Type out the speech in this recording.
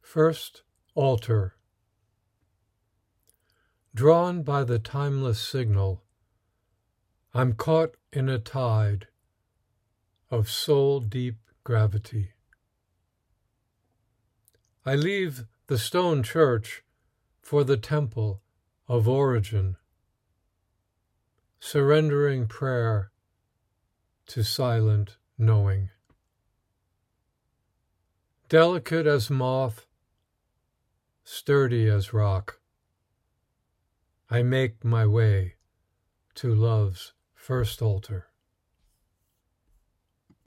First Altar. Drawn by the timeless signal, I'm caught in a tide of soul-deep gravity. I leave the stone church for the temple of origin, surrendering prayer to silent knowing. Delicate as moth, sturdy as rock, I make my way to love's first altar.